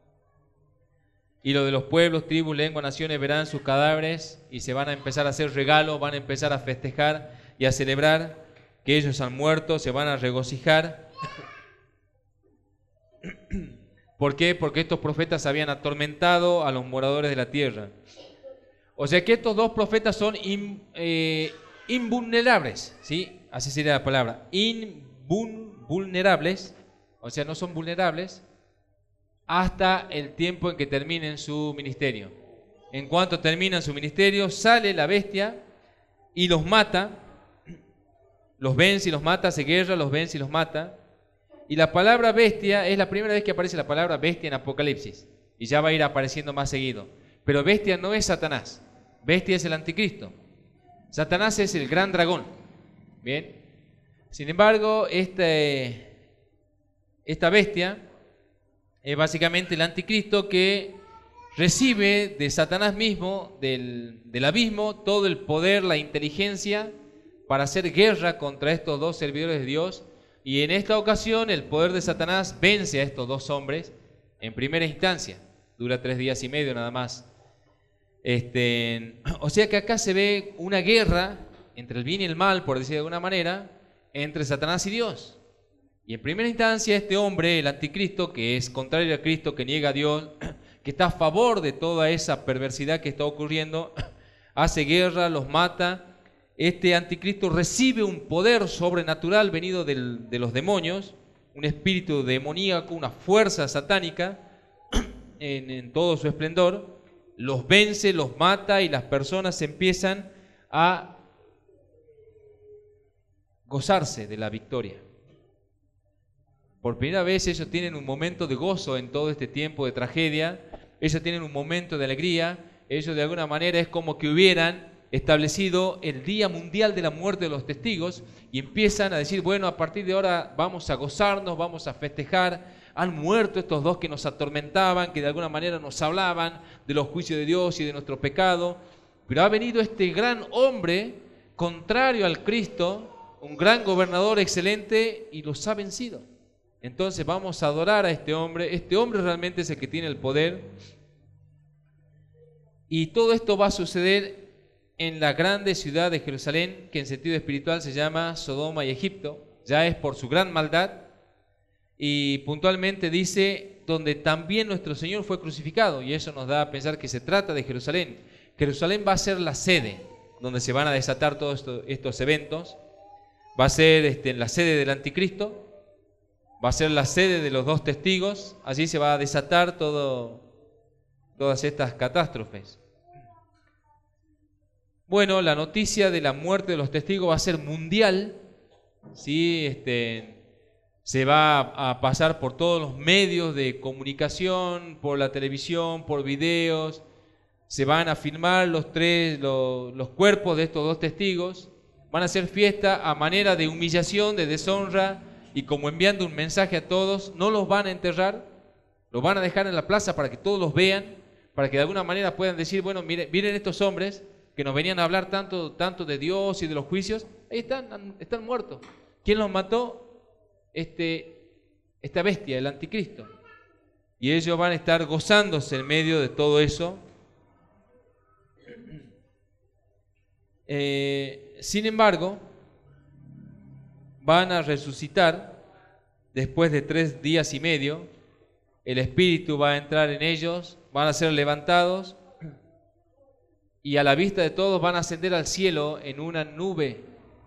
Y lo de los pueblos, tribus, lenguas, naciones verán sus cadáveres y se van a empezar a hacer regalos, van a empezar a festejar y a celebrar que ellos han muerto, se van a regocijar. ¿Por qué? Porque estos profetas habían atormentado a los moradores de la tierra. O sea que estos 2 profetas son invulnerables, ¿sí? Así sería la palabra, invulnerables, o sea, no son vulnerables hasta el tiempo en que terminen su ministerio. En cuanto terminan su ministerio, sale la bestia y los mata, los vence y los mata, hace guerra, los vence y los mata. Y la palabra bestia es la primera vez que aparece la palabra bestia en Apocalipsis, y ya va a ir apareciendo más seguido. Pero bestia no es Satanás. Bestia es el anticristo. Satanás es el gran dragón. Bien. Sin embargo, esta bestia es básicamente el anticristo que recibe de Satanás mismo, del abismo, todo el poder, la inteligencia para hacer guerra contra estos 2 servidores de Dios. Y en esta ocasión el poder de Satanás vence a estos 2 hombres en primera instancia. Dura 3 días y medio nada más. O sea que acá se ve una guerra entre el bien y el mal, por decir de alguna manera, entre Satanás y Dios. Y en primera instancia este hombre, el anticristo, que es contrario a Cristo, que niega a Dios, que está a favor de toda esa perversidad que está ocurriendo, hace guerra, los mata. Este anticristo recibe un poder sobrenatural venido de los demonios, un espíritu demoníaco, una fuerza satánica en todo su esplendor. Los vence, los mata y las personas empiezan a gozarse de la victoria. Por primera vez ellos tienen un momento de gozo en todo este tiempo de tragedia, ellos tienen un momento de alegría, ellos de alguna manera es como que hubieran establecido el Día Mundial de la Muerte de los Testigos y empiezan a decir, bueno, a partir de ahora vamos a gozarnos, vamos a festejar. Han muerto estos 2 que nos atormentaban, que de alguna manera nos hablaban de los juicios de Dios y de nuestro pecado. Pero ha venido este gran hombre, contrario al Cristo, un gran gobernador excelente y los ha vencido. Entonces vamos a adorar a este hombre. Este hombre realmente es el que tiene el poder. Y todo esto va a suceder en la grande ciudad de Jerusalén, que en sentido espiritual se llama Sodoma y Egipto. Ya es por su gran maldad. Y puntualmente dice, donde también nuestro Señor fue crucificado. Y eso nos da a pensar que se trata de Jerusalén. Jerusalén va a ser la sede donde se van a desatar todos estos eventos. Va a ser la sede del anticristo. Va a ser la sede de los dos testigos. Allí se va a desatar todas estas catástrofes. Bueno, la noticia de la muerte de los testigos va a ser mundial. ¿Sí? Se va a pasar por todos los medios de comunicación, por la televisión, por videos. Se van a filmar los cuerpos de estos dos testigos. Van a hacer fiesta a manera de humillación, de deshonra, y como enviando un mensaje a todos. No los van a enterrar, los van a dejar en la plaza para que todos los vean, para que de alguna manera puedan decir, bueno, miren estos hombres que nos venían a hablar tanto de Dios y de los juicios. Ahí están muertos. ¿Quién los mató? Esta bestia, el anticristo. Y ellos van a estar gozándose en medio de todo eso. Sin embargo, van a resucitar después de 3 días y medio. El Espíritu va a entrar en ellos, van a ser levantados y a la vista de todos van a ascender al cielo en una nube.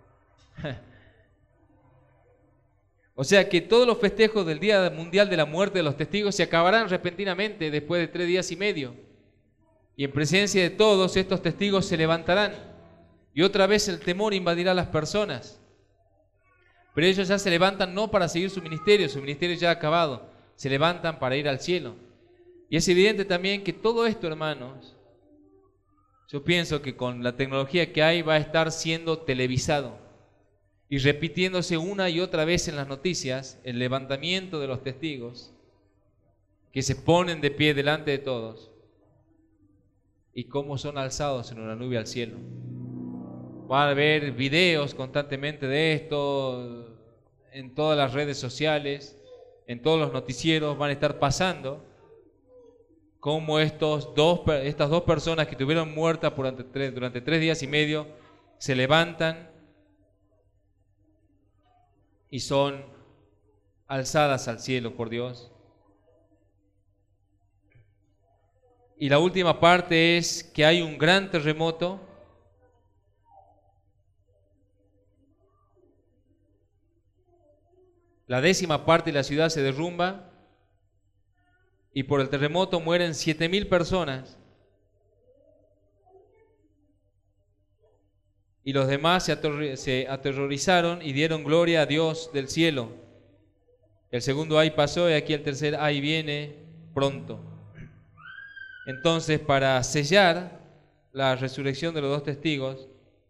O sea que todos los festejos del Día Mundial de la Muerte de los Testigos se acabarán repentinamente después de 3 días y medio. Y en presencia de todos estos testigos se levantarán. Y otra vez el temor invadirá a las personas. Pero ellos ya se levantan no para seguir su ministerio ya ha acabado. Se levantan para ir al cielo. Y es evidente también que todo esto, hermanos, yo pienso que con la tecnología que hay va a estar siendo televisado. Y repitiéndose una y otra vez en las noticias, el levantamiento de los testigos que se ponen de pie delante de todos y cómo son alzados en una nube al cielo. Va a haber videos constantemente de esto en todas las redes sociales, en todos los noticieros van a estar pasando cómo estas dos personas que estuvieron muertas durante 3 días y medio se levantan y son alzadas al cielo por Dios. Y la última parte es que hay un gran terremoto. La 10ª parte de la ciudad se derrumba y por el terremoto mueren 7,000 personas. Y los demás se aterrorizaron y dieron gloria a Dios del cielo. El segundo ay pasó y aquí el tercer ay viene pronto. Entonces, para sellar la resurrección de los dos testigos,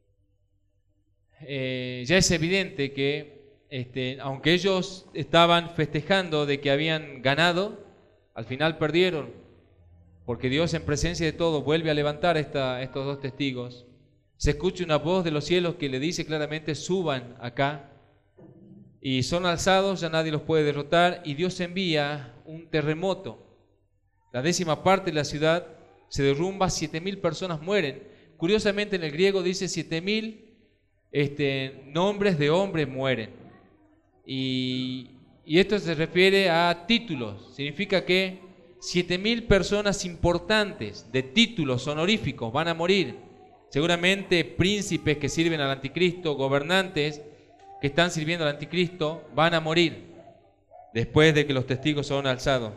ya es evidente que aunque ellos estaban festejando de que habían ganado, al final perdieron, porque Dios en presencia de todos vuelve a levantar estos dos testigos. Se escucha una voz de los cielos que le dice claramente, suban acá, y son alzados, ya nadie los puede derrotar, y Dios envía un terremoto. La 10ª parte de la ciudad se derrumba, 7,000 personas mueren. Curiosamente en el griego dice 7,000 nombres de hombres mueren. Y esto se refiere a títulos, significa que 7,000 personas importantes de títulos honoríficos van a morir. Seguramente príncipes que sirven al anticristo, gobernantes que están sirviendo al anticristo, van a morir después de que los testigos son alzados.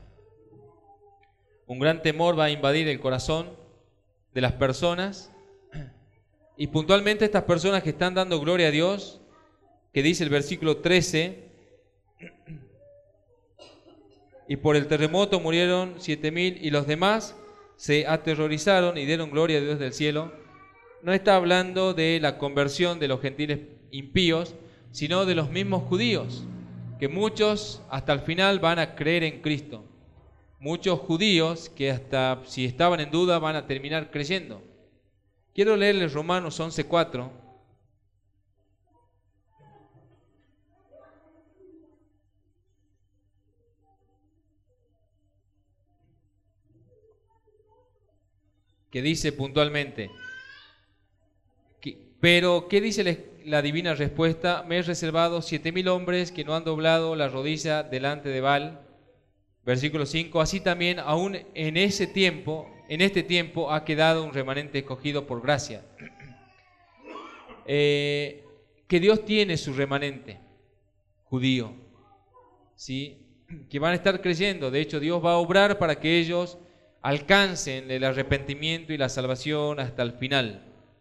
Un gran temor va a invadir el corazón de las personas y puntualmente estas personas que están dando gloria a Dios, que dice el versículo 13, y por el terremoto murieron 7,000 y los demás se aterrorizaron y dieron gloria a Dios del cielo. No está hablando de la conversión de los gentiles impíos, sino de los mismos judíos, que muchos hasta el final van a creer en Cristo. Muchos judíos que hasta si estaban en duda van a terminar creyendo. Quiero leerles Romanos 11:4. que dice puntualmente, pero ¿qué dice la divina respuesta? Me he reservado 7.000 hombres que no han doblado la rodilla delante de Baal. Versículo 5, así también aún en este tiempo ha quedado un remanente escogido por gracia. Que Dios tiene su remanente judío, ¿sí? Que van a estar creyendo. De hecho, Dios va a obrar para que ellos alcancen el arrepentimiento y la salvación hasta el final.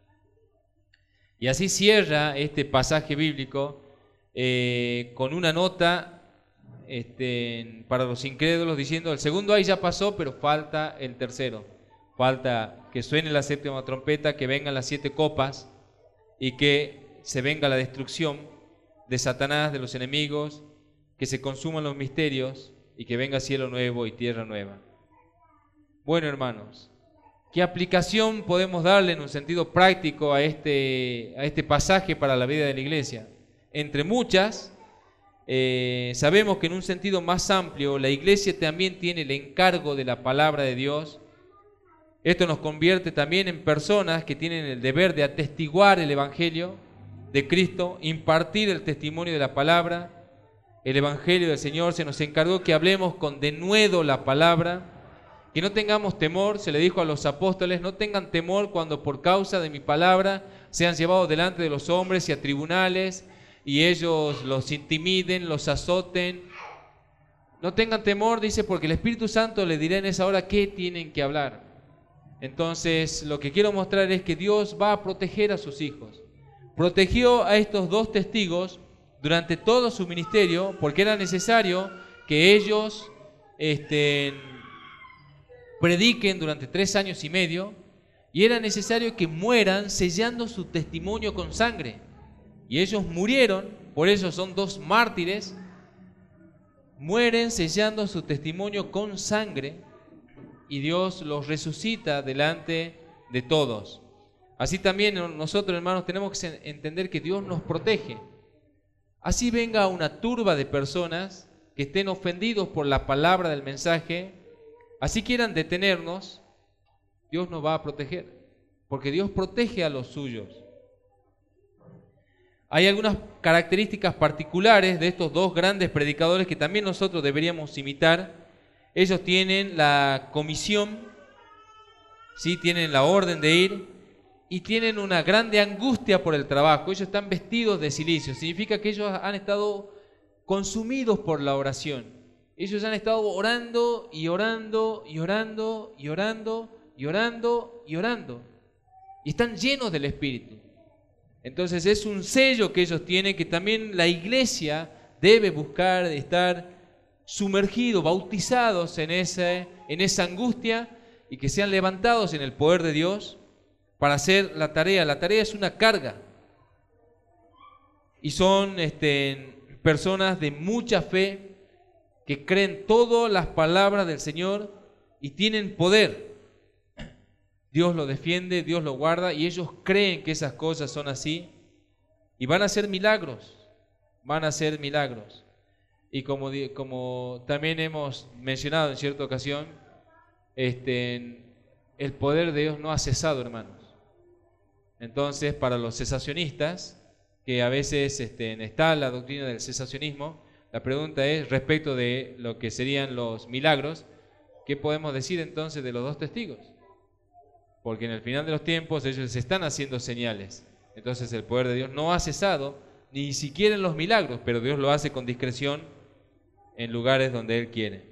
Y así cierra este pasaje bíblico con una nota para los incrédulos diciendo: el segundo ay ya pasó, pero falta el tercero. Falta que suene la séptima trompeta, que vengan las 7 copas y que se venga la destrucción de Satanás, de los enemigos, que se consuman los misterios y que venga cielo nuevo y tierra nueva. Bueno, hermanos, ¿qué aplicación podemos darle en un sentido práctico a este pasaje para la vida de la iglesia? Entre muchas, sabemos que en un sentido más amplio, la iglesia también tiene el encargo de la palabra de Dios. Esto nos convierte también en personas que tienen el deber de atestiguar el Evangelio de Cristo, impartir el testimonio de la palabra. El Evangelio del Señor se nos encargó que hablemos con denuedo la palabra, que no tengamos temor. Se le dijo a los apóstoles: no tengan temor cuando por causa de mi palabra sean llevados delante de los hombres y a tribunales y ellos los intimiden, los azoten. No tengan temor, dice, porque el Espíritu Santo les dirá en esa hora qué tienen que hablar. Entonces, lo que quiero mostrar es que Dios va a proteger a sus hijos. Protegió a estos 2 testigos durante todo su ministerio, porque era necesario que ellos prediquen durante 3 años y medio, y era necesario que mueran sellando su testimonio con sangre. Y ellos murieron, por eso son 2 mártires, mueren sellando su testimonio con sangre, y Dios los resucita delante de todos. Así también nosotros, hermanos, tenemos que entender que Dios nos protege. Así venga una turba de personas que estén ofendidos por la palabra del mensaje, así quieran detenernos, Dios nos va a proteger, porque Dios protege a los suyos. Hay algunas características particulares de estos 2 grandes predicadores que también nosotros deberíamos imitar. Ellos tienen la comisión, ¿sí? Tienen la orden de ir y tienen una grande angustia por el trabajo. Ellos están vestidos de cilicio, significa que ellos han estado consumidos por la oración. Ellos han estado orando y orando y orando y orando y orando y orando, y están llenos del Espíritu. Entonces es un sello que ellos tienen, que también la iglesia debe buscar estar sumergidos, bautizados en esa angustia, y que sean levantados en el poder de Dios para hacer la tarea. La tarea es una carga, y son personas de mucha fe que creen todas las palabras del Señor y tienen poder. Dios lo defiende, Dios lo guarda, y ellos creen que esas cosas son así, y van a hacer milagros, van a hacer milagros. Y como también hemos mencionado en cierta ocasión, el poder de Dios no ha cesado, hermanos. Entonces, para los cesacionistas, que a veces está la doctrina del cesacionismo, la pregunta es, respecto de lo que serían los milagros, ¿qué podemos decir entonces de los 2 testigos? Porque en el final de los tiempos ellos están haciendo señales. Entonces el poder de Dios no ha cesado, ni siquiera en los milagros, pero Dios lo hace con discreción en lugares donde Él quiere.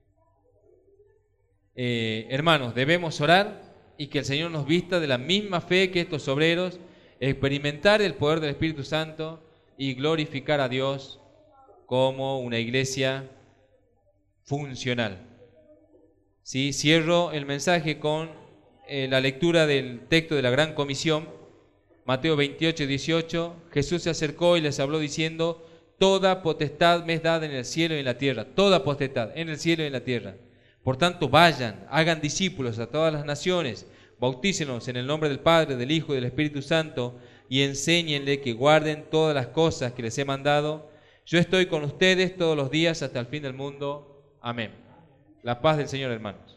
Hermanos, debemos orar y que el Señor nos vista de la misma fe que estos obreros, experimentar el poder del Espíritu Santo y glorificar a Dios como una iglesia funcional. ¿Sí? Cierro el mensaje con la lectura del texto de la Gran Comisión, Mateo 28, 18. Jesús se acercó y les habló diciendo: toda potestad me es dada en el cielo y en la tierra. Toda potestad en el cielo y en la tierra. Por tanto, vayan, hagan discípulos a todas las naciones, bautícenlos en el nombre del Padre, del Hijo y del Espíritu Santo, y enséñenle que guarden todas las cosas que les he mandado. Yo estoy con ustedes todos los días hasta el fin del mundo. Amén. La paz del Señor, hermanos.